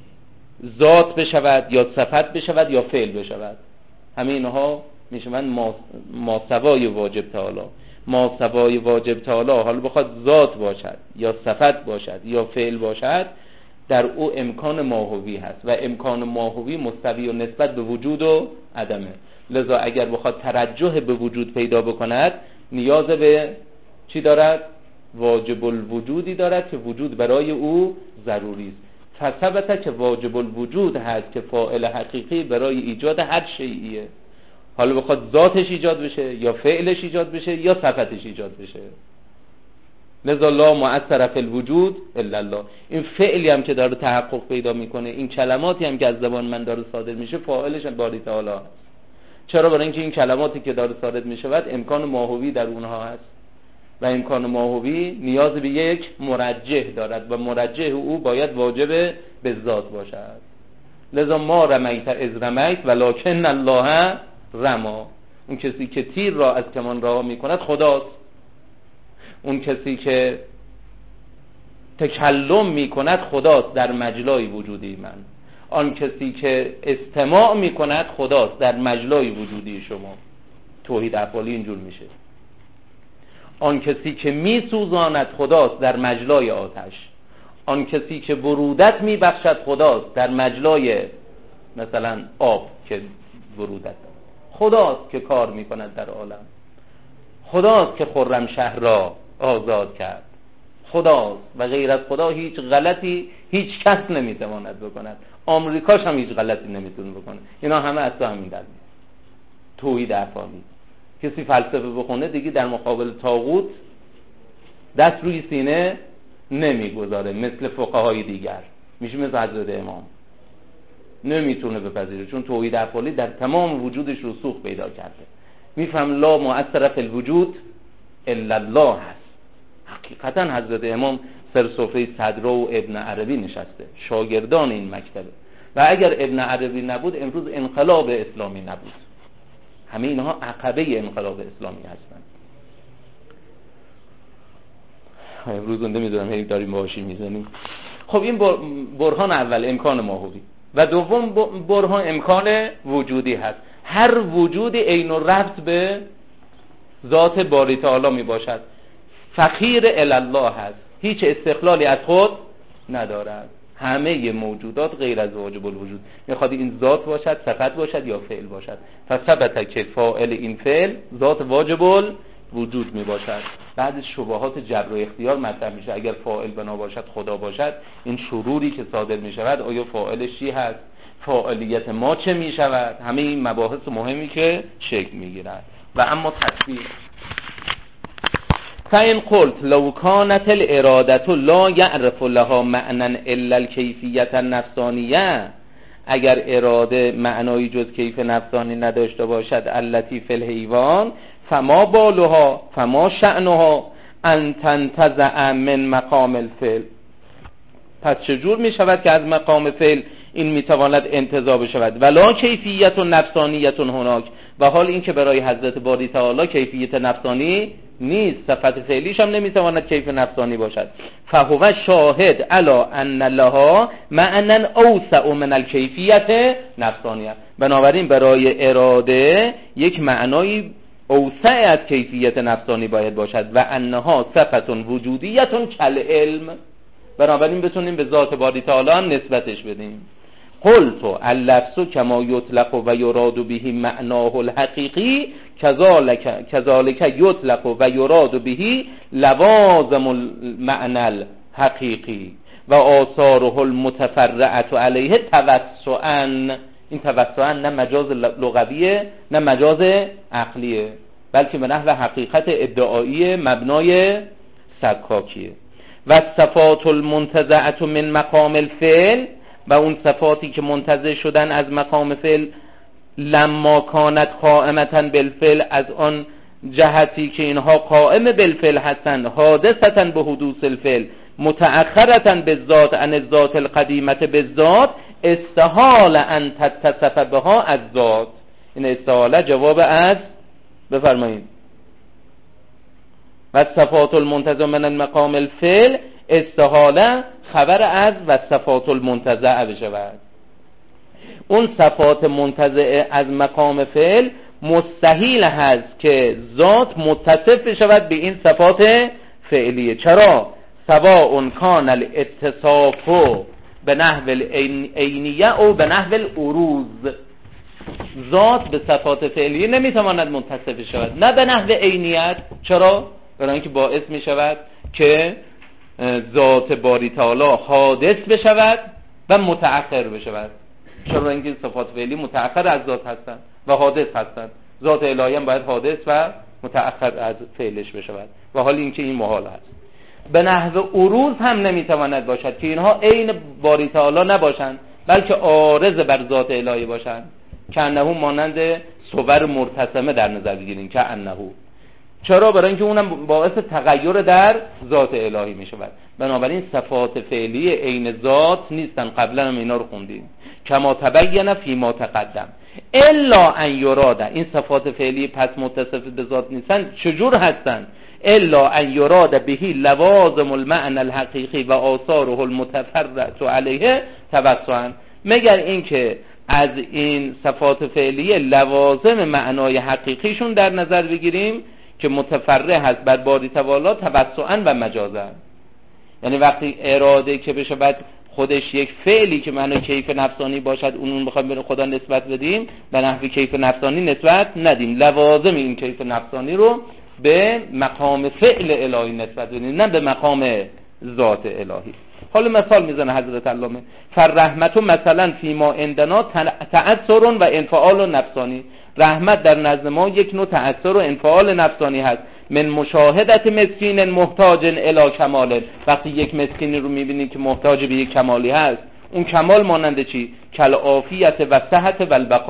ذات بشود یا صفت بشود یا فعل بشود، همه اینها میشوند ماسوای واجب تعالی. ماسوای واجب تعالی حال بخواد ذات باشد یا صفت باشد یا فعل باشد، در او امکان ماهوی هست و امکان ماهوی مستوی و نسبت به وجود و عدمه. لذا اگر بخواد ترجح به وجود پیدا بکند، نیاز به چی دارد؟ واجب الوجودی دارد که وجود برای او ضروری است. فثبت که واجب الوجود هست که فاعل حقیقی برای ایجاد هر شیئیه، حالا بخواد ذاتش ایجاد بشه یا فعلش ایجاد بشه یا صفتش ایجاد بشه. لذا لا مؤثر فی الوجود الا الله. این فعلی هم که داره تحقق پیدا میکنه، این کلماتی هم که از زبان من داره صادر میشه، فاعلش باری تعالی هست. چرا؟ برای اینکه این کلماتی که داره صادر میشود امکان ماهوی در اونها هست و امکان ماهوی نیاز به یک مرجح دارد و مرجح او باید واجب به ذات باشد. لذا ما رمیت از رمیت ولکن الله رما. اون کسی که تیر را از کمان رها میکند خداست. اون کسی که تکلم میکند خداست در مجلای وجودی من. آن کسی که استماع میکند خداست در مجلای وجودی شما. توحید افعالی اینجور میشه. آن کسی که میسوزاند خداست در مجلای آتش. آن کسی که برودت میبخشد خداست در مجلای مثلا آب که برودت. خداست که کار میکند در عالم. خداست که خرمشهر را آزاد کرد. خداست و غیر از خدا هیچ غلطی هیچ کس نمیتواند بکند. آمریکاش هم هیچ غلطی نمیتونه بکنه. اینا همه از تو همین در میاد. توحید افعالی. کسی فلسفه بخونه دیگه در مقابل طاغوت دست روی سینه نمیگذاره، مثل فقهای دیگر میشه مثل حضرت امام نمیتونه بپذیره، چون توحید افعالی در تمام وجودش رسوخ پیدا کرده. میفهم لا مؤثر فی الوجود الا الله هست. حقیقتا حضرت امام سر سفره صدرا و ابن عربی نشسته، شاگردان این مکتبه، و اگر ابن عربی نبود امروز انقلاب اسلامی نبود. همه اینها عقبه انقلاب اسلامی هستند. امروز نمیدونم هی داریم باشی میزنیم. خب این برهان اول امکان ماهوی و دوم برهان امکان وجودی هست. هر وجود عین و ربط به ذات باری تعالی می باشد، فقیر الی الله هست، هیچ استقلالی از خود ندارد. همه موجودات غیر از واجب الوجود میخواد این ذات باشد، صفت باشد یا فعل باشد. فثبت که فاعل این فعل ذات واجب الوجود می باشد. بعد شبهات جبر و اختیار مطرح میشه. اگر فاعل بنا باشد خدا باشد، این شروری که صادر می شود آیا فاعلش چی هست؟ فاعلیت ما چه می شود؟ همه این مباحث مهمی که شکل می گیرد. و اما تصویر فإن قلت لو كانت الإرادة لا يعرف لها معنى إلا الكيفية النفسانية، اگر اراده معنایی جز کیف نفسانی نداشته باشد التي في الحیوان، فما بالها فما شأنها ان تنتزع من مقام الفعل. پس چجور می شود که از مقام فعل این میتواند انتزاع بشود؟ ولا کیفیت نفسانیت هناک، و حال این که برای حضرت باری تعالی کیفیت نفسانی نیست، صفت فعلیش هم نمیتواند کیف نفسانی باشد. فهو شاهد علی ان لها معنی اوسع من الکیفیت نفسانیه. بنابراین برای اراده یک معنای اوسع از کیفیت نفسانی باید باشد. و انها صفت وجودیت کالعلم، بنابراین بتونیم به ذات باری تعالی هم نسبتش بدیم. قلت اللفظ کما یطلق و یراد به معناه الحقیقی کذالک یطلق و یراد به لوازم المعنى الحقیقی و آثاره المتفرعه علیه توسعا. این توسعا نه مجاز لغویه نه مجاز عقلیه، بلکه به نحو حقیقت ادعایی مبنای سکاکیه. و صفات المنتزعه من مقام الفعل، و اون صفاتی که منتزع شدن از مقام فعل، لما کانت قائمتا بالفعل، از آن جهتی که اینها قائم بالفعل هستند، حادثتا به حدوث الفعل، متأخرتا بالذات عن الذات القدیمه بالذات، استحال ان تتصف بها از ذات. این استحاله جواب از بفرمایید و صفات المنتزع من مقام الفعل، استحاله خبر از و صفات المنتزع بشود. اون صفات منتزع از مقام فعل مستحیل هست که ذات متصف بشود به این صفات فعلیه. چرا؟ سواء کان الاتصاف به نحو العینیه او به نحو العروض. ذات به صفات فعلیه نمیتواند متصف شود، نه به نحو عینیت. چرا؟ برای اینکه باعث می شود که ذات باری تعالی حادث بشود و متأخر بشود. چرا؟ اینکه صفات فعلی متأخر از ذات هستند و حادث هستند. ذات الهی هم باید حادث و متأخر از فعلش بشود، و حال اینکه این محال است. به نحو عروض هم نمیتواند باشد که اینها عین باری تعالی نباشند، بلکه عارض بر ذات الهی باشند. که انه مانند صور مرتسمه در نظر بگیریم که انه. چرا؟ برای اینکه اونم باعث تغییر در ذات الهی می شود. بنابراین صفات فعلی عین ذات نیستن. قبلا هم اینا رو خوندیم. کما تبین فی ما تقدم. الا ان یراد، این صفات فعلی پس متصف به ذات نیستن. چجور هستن؟ الا ان یراد به لوازم المعنى الحقیقی و آثاره المتفرعه علیه توسعا، مگر اینکه از این صفات فعلی لوازم معنای حقیقیشون در نظر بگیریم که متفرع هست بر باری تعالی توسعا و مجازا. یعنی وقتی اراده که بشه بعد خودش یک فعلی که معنای کیف نفسانی باشد، اون بخوایم به خدا نسبت بدیم، به نحو کیف نفسانی نسبت ندیم. لوازم این کیف نفسانی رو به مقام فعل الهی نسبت بدیم، نه به مقام ذات الهی. حالا مثال میزنه حضرت علامه: فرحمت مثلا فیما عندنا تأثر و انفعال نفسانی. رحمت در نزد ما یک نوع تأثر و انفعال نفسانی هست. من مشاهدت مسکین محتاج الی کمال. وقتی یک مسکینی رو میبینید که محتاج به یک کمالی هست، اون کمال مانند چی؟ کل عافیت و صحت و البقا.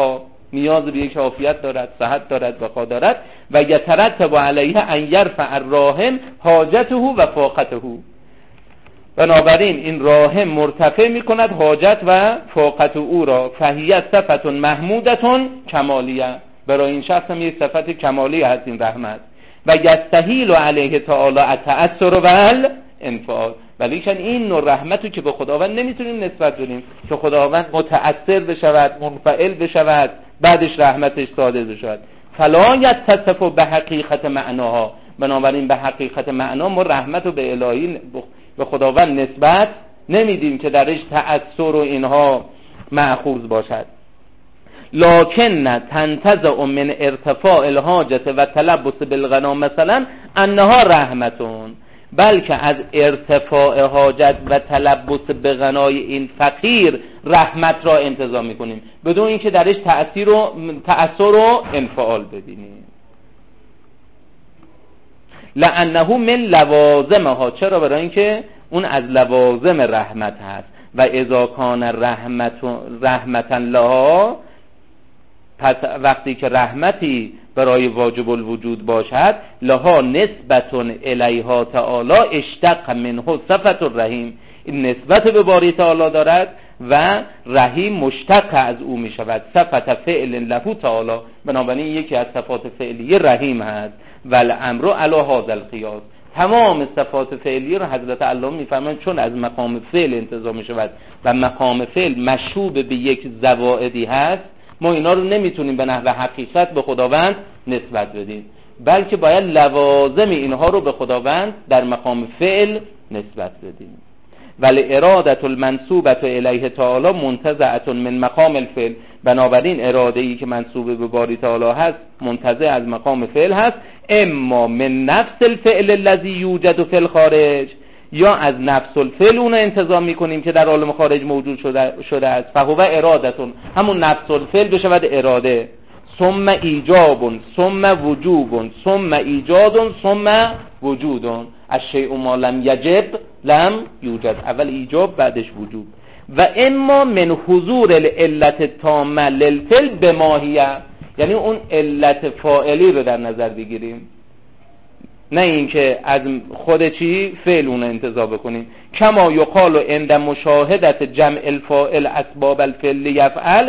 نیاز به یک عافیت دارد، صحت دارد، بقا دارد. و یترتب علیه ان یرفع الراحم حاجته و فاقته. بنابراین این راحم مرتفع میکند حاجت و فاقت او را. فهیه صفت محمودتون کمالیه، برای این شخص هم یک صفت کمالی هست این رحمت. و یستحیل علیه تعالی التأثر و الانفعال، ولیکن این نوع رحمتو که به خداوند نمیتونیم نسبت بدیم که خداوند متأثر بشود، منفعل بشود، بعدش رحمتش صادر بشود. فلا یتصف به حقیقت معناها، بنابراین به حقیقت معنا ما رحمتو به الهی، به خداوند نسبت نمیدیم که درش تأثر و اینها مأخوذ باشد. لکن تنتزع من ارتفاع الحاجت و تلبس بالغنا مثلا انها رحمتون، بلکه از ارتفاع حاجت و تلبس به غنای این فقیر رحمت را انتزاع میکنیم بدون اینکه درش تأثیر و انفعال ببینیم. لانه من لوازمها، چرا؟ برای اینکه اون از لوازم رحمت هست. و اذا کان رحمتا لها، پس وقتی که رحمتی برای واجب الوجود باشد، لها نسبتون الیها تعالی اشتق منه صفت الرحیم، این نسبت به باری تعالی دارد و رحیم مشتق از او می شود. صفت فعل له تعالی، بنابراین یکی از صفات فعلی رحیم هست. والامر علی هذا القیاس، تمام صفات فعلی رو حضرت الله میفرمایند چون از مقام فعل انتزاع می شود و مقام فعل مشوب به یک زوائدی هست، ما اینا رو نمیتونیم به نحو حقیقت به خداوند نسبت بدیم، بلکه باید لوازم اینها رو به خداوند در مقام فعل نسبت بدیم. ولی ارادت المنصوبه الیه تعالی منتزعه من مقام الفعل، بنابراین اراده ای که منصوب به باری تعالی هست منتزع از مقام فعل هست. اما من نفس الفعل الذی یوجد فی الخارج، یا از نفس الفعل اون انتزاع میکنیم که در عالم خارج موجود شده است. فهو ارادتون، همون نفس الفعل بشود اراده. ثم ایجاب ثم وجوب ثم ایجاد ثم وجود. الشیء ما لم یجب لم یوجد، اول ایجاب بعدش وجود. و اما من حضور العلت التامه للفعل بماهیه، یعنی اون علت فاعلی رو در نظر بگیریم، نه اینکه از خود چی فعل اون انتزاع بکنیم. کما یقال عند مشاهدت جمع الفاعل اسباب الفعل یفعل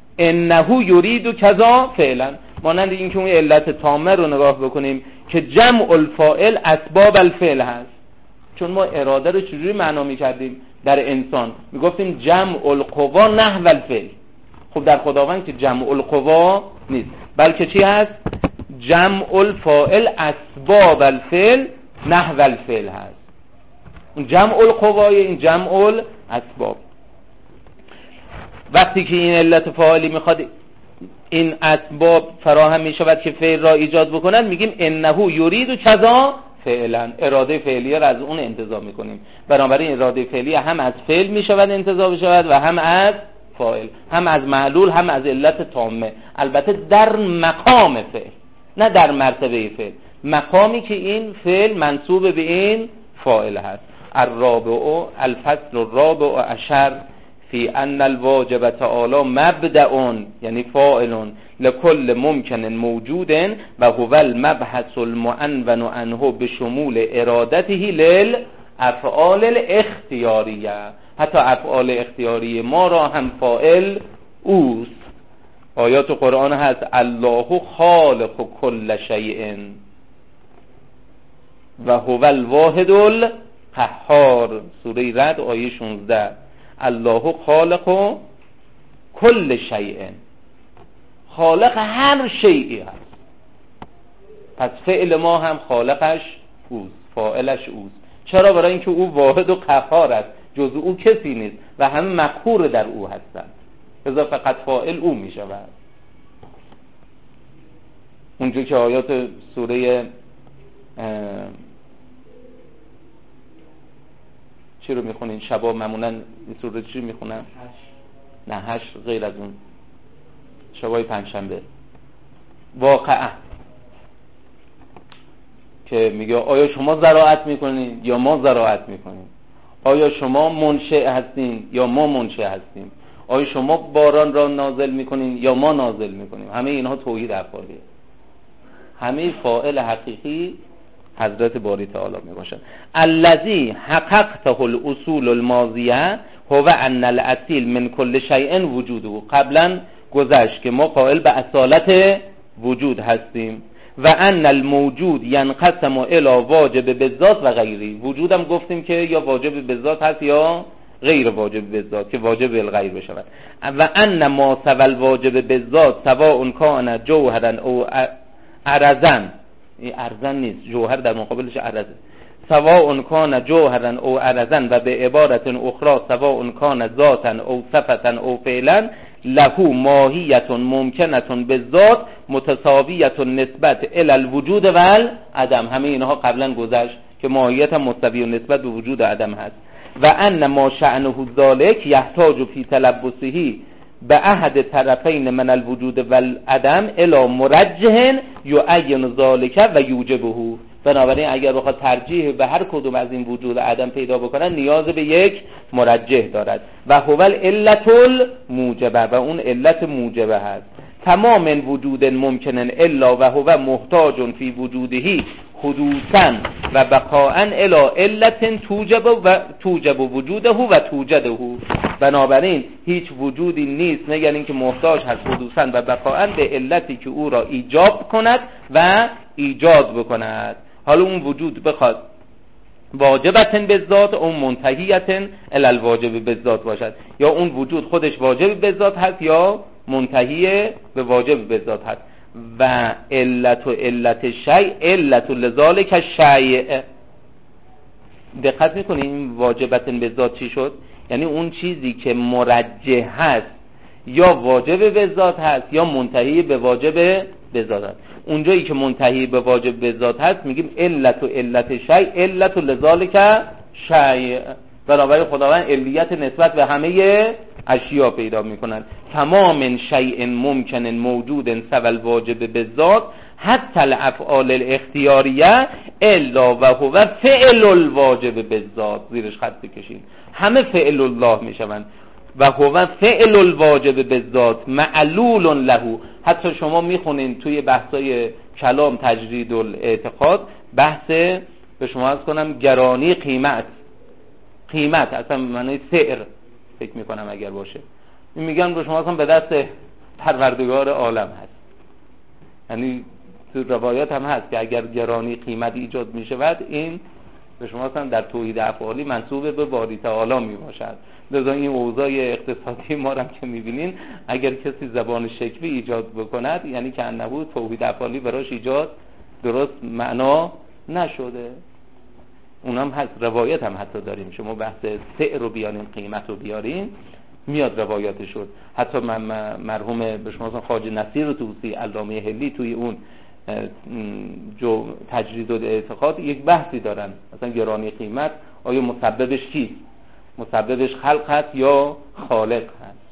انه یرید کذا فعلا، مانند اینکه اون علت تامه رو نگاه بکنیم که جمع الفاعل اسباب الفعل هست. چون ما اراده رو چجوری معنا می‌کردیم در انسان؟ میگفتیم جمع القوا نحو الفعل. خب در خداوند که جمع القوا نیست، بلکه چی هست؟ جمع الفاعل اسباب الفعل نحو الفعل هست. اون جمع القوای، این جمع الاسباب. وقتی که این علت فاعلی میخواد این اسباب فراهم میشود که فعل را ایجاد بکنن، میگیم انه یرید کذا فعلا، اراده فعلیه را از اون انتزاع میکنیم. بنابراین اراده فعلیه هم از فعل میشود انتزاع بشود و هم از فاعل، هم از معلول هم از علت تامه، البته در مقام فعل نه در مرتبه فعل، مقامی که این فعل منصوب به این فاعل هست. الفصل الرابع عشر فی ان الواجب تعالی مبدأ، یعنی فاعل لكل ممکن موجود و هو المبحث المعنون عنه بشمول ارادته للافعال الاختیاریه. حتی افعال اختیاری ما را هم فاعل اوست. آیات قرآن هست الله خالق کل شیء و هو الواحد القهار، سوره رعد آیه 16. الله خالق کل شیء، خالق هر شیئی هست. پس فعل ما هم خالقش اوست، فاعلش اوست. چرا؟ برای اینکه او واحد و قهار است، جز او کسی نیست و همه مقهور در او هستند، لذا فقط فاعل او می شود. اونجا که آیات سوره چی رو میخونین؟ شبا معمولا این سوره چی میخونن؟ نه 8 غیر از اون، شبای پنجشنبه. واقعا که میگه آیا شما زراعت میکنین یا ما زراعت میکنیم؟ آیا شما منشئ هستین یا ما منشئ هستیم؟ آیا شما باران را نازل میکنین یا ما نازل میکنیم؟ همه اینها توحید افعالیه. همه فاعل حقیقی حضرت باری تعالی میباشد. الذی حققته الاصول الماضیه هو ان الاصیل من کل شیء وجوده. قبلا گذشت که ما قائل به اصالت وجود هستیم و ان الموجود ینقسم الی واجب بالذات و غیری. وجودم گفتیم که یا واجب بالذات هست یا غیر واجب بالذات که واجب بالغیر بشود. و ان ما سوى الواجب بالذات سواء کان جوهرا او عرضا، این عرضا نیست، جوهر در مقابلش عرضه، سواء کان جوهرا او عرضا و به عبارت اخرى سواء کان ذاتا او صفتا او فعلا له ماهیت ممکنه بالذات متساویت نسبت الی الوجود و العدم. همه اینها قبلا گذشت که ماهیت مستوی و نسبت به وجود عدم هست. و ان ما شأنه ذلك یحتاج فی تلبسه به احد طرفین من الوجود و العدم الی مرجح یعین ذلك و یوجبه. بنابراین اگر بخواد ترجیح به هر کدوم از این وجود عدم پیدا بکنن نیاز به یک مرجح دارد و هو العلة الموجبه، و اون علت موجبه هست. تمام وجود ممکن الا و هو محتاج فی وجوده حدوثا و بقاء الی علت توجب وجوده و توجده. بنابراین هیچ وجودی نیست مگر اینکه محتاج هست حدوثا و بقاء به علتی که او را ایجاب کند و ایجاد بکند. حالا اون وجود بخواد واجبتن به ذات او منتهیتن الی الواجب به ذات باشد، یا اون وجود خودش واجب به ذات هست یا منتهی به واجب به ذات هست. و علت شیء علت لذالک شیء. دقت میکنید این واجبتن به ذات چی شد؟ یعنی اون چیزی که مرجح هست یا واجب به ذات هست یا منتهی به واجب به ذات هست. اونجایی که منتهی به واجب به ذات هست میگیم علت شیء علت لذالک شیء. بنابراین خداوند علیت نسبت به همه اشیا پیدا میکنن. تمام شیء ممکن موجود سوى الواجب بالذات حتی الافعال الاختیاریه الا و هو فعل الواجب بالذات. زیرش خط بکشید، همه فعل الله میشوند. و هو فعل الواجب بالذات معلول له. حتی شما میخونین توی بحثای کلام تجرید الاعتقاد بحث به شما از کنم گرانی قیمت اصلا معنی سعر فکر میکنم اگر باشه، این میگن به شما اصلا به دست پروردگار عالم هست. یعنی تو روایات هم هست که اگر گرانی قیمت ایجاد میشود این به شما اصلا در توحید افعالی منسوب به باری تعالی میباشد. لذا این اوضاع اقتصادی ما هم که میبینین اگر کسی زبان شکوی ایجاد بکند یعنی که انبود توحید افعالی براش ایجاد درست معنا نشده. اونم هست، روایت هم حتی داریم. شما بحث سعر رو بیارین قیمت رو بیارین میاد روایات شد. حتی مرحوم به شما خواجه نصیر طوسی علامه هلی توی اون تجرید الاعتقاد یک بحثی دارن مثلا گرانی قیمت آیا مسببش کیست؟ مسببش خلق هست یا خالق هست؟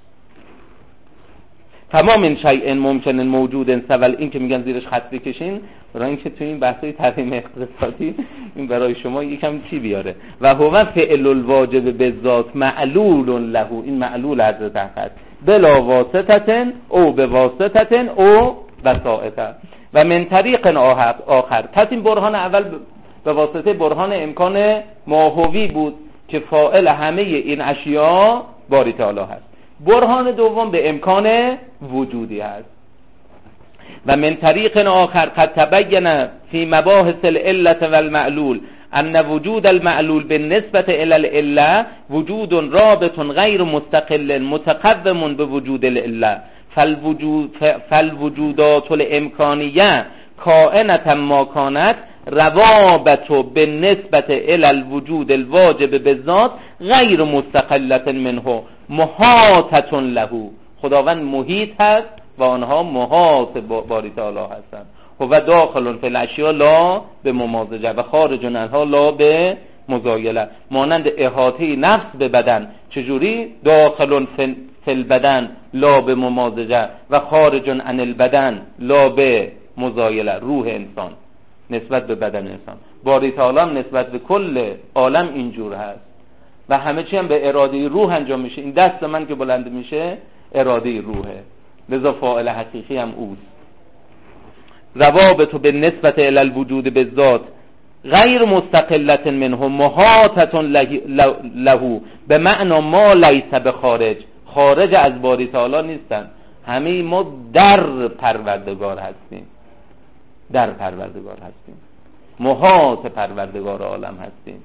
تمام این شیء ممکن موجود سوال این که میگن زیرش خط بکشین برای اینکه تو این بحثای تحریم اقتصادی این برای شما یکم چی بیاره. و هو فعل الواجب بالذات معلول له. این معلول حضرت هست بلا واسطه او به واسطه او وسائط. و من طریق آخر. پس این برهان اول به واسطه برهان امکان ماهوی بود که فاعل همه این اشیاء باری تعالی هست. برهان دوم به امکان وجودی هست. و من طریق آخر قد تبین فی مباحث العلة والمعلول ان وجود المعلول بالنسبة الى العلة وجود رابط غیر مستقل متقوم بوجود العلة فالوجودات الامکانیه کائنة ما کانت روابط بالنسبة الى الوجود الواجب بالذات غیر مستقلة منه محاطة له. خداوند محیط هست و آنها محاط باری تعالی هستند. و داخل فی الاشیاء لا به ممازجه و خارج عنها لا به مزایله. مانند احاطه نفس به بدن چجوری داخل فی البدن لا به ممازجه و خارج عن البدن لا به مزایله. روح انسان نسبت به بدن انسان، باری تعالی نسبت به کل عالم اینجور هست. و همه چی هم به اراده روح انجام میشه. این دست من که بلند میشه اراده روحه، لذا فاعل حقیقی هم اوست. روابط به نسبت الی الوجود بالذات غیر مستقلت منه محاطه له به معنا ما لیس بخارج، خارج از باری تعالی نیستن، همه ما در پروردگار هستیم، در پروردگار هستیم، محاط پروردگار عالم هستیم.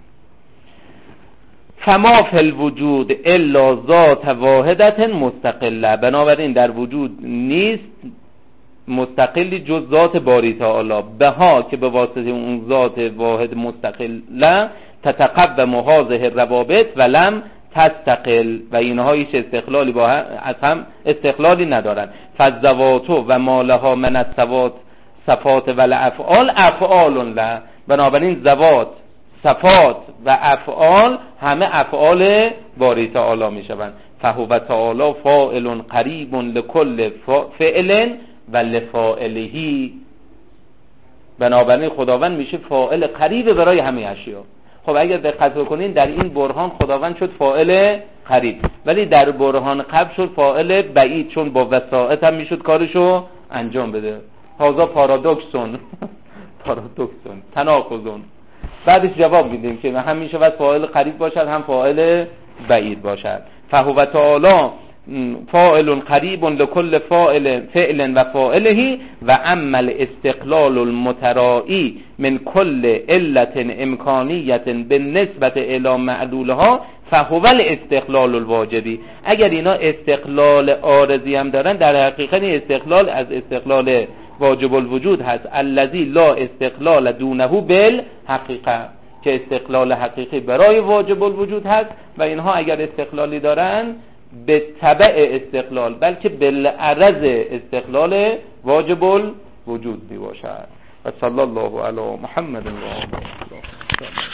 فما فی الوجود الا ذات واحدت مستقله، بنابراین در وجود نیست مستقلی جز ذات باری تعالی، بها که به واسطه اون ذات واحد مستقله تتقوم هذه الروابط ولم تستقل، و اینها هیچ استقلالی با از هم استقلالی ندارن. فالذوات و ما لها من الصفات صفات و الافعال افعال له، بنابراین ذوات، صفات و افعال همه افعال باری تعالی می شوند. فهو تعالی فاعل قریب لکل فعل و لفاعله، بنابراین خداوند میشه فاعل قریب برای همه اشیا. خب اگر دقت بکنین در این برهان خداوند شد فاعل قریب، ولی در برهان قبل شد فاعل بعید، چون با وساطت هم میشد کارشو انجام بده. هذا پارادوکسون پارادوکسون تناقضون. بعدش جواب میدیم که هم میشه فاعل قریب باشد هم فاعل بعید باشد. فهو تعالی فاعل قریب لكل فعل و فاعله و اما الاستقلال المترائی من كل علت امکانیه بالنسبه الى معلولها فهو الاستقلال الواجبی. اگر اینا استقلال عارضی هم دارن، در حقیقت استقلال از استقلال واجب الوجود هست، الذی لا استقلال دونه بالحقیقه، که استقلال حقیقی برای واجب الوجود هست و اینها اگر استقلالی دارن به تبع استقلال بلکه بالعرض استقلال واجب الوجود می باشد. و صلی الله علی محمد و آله.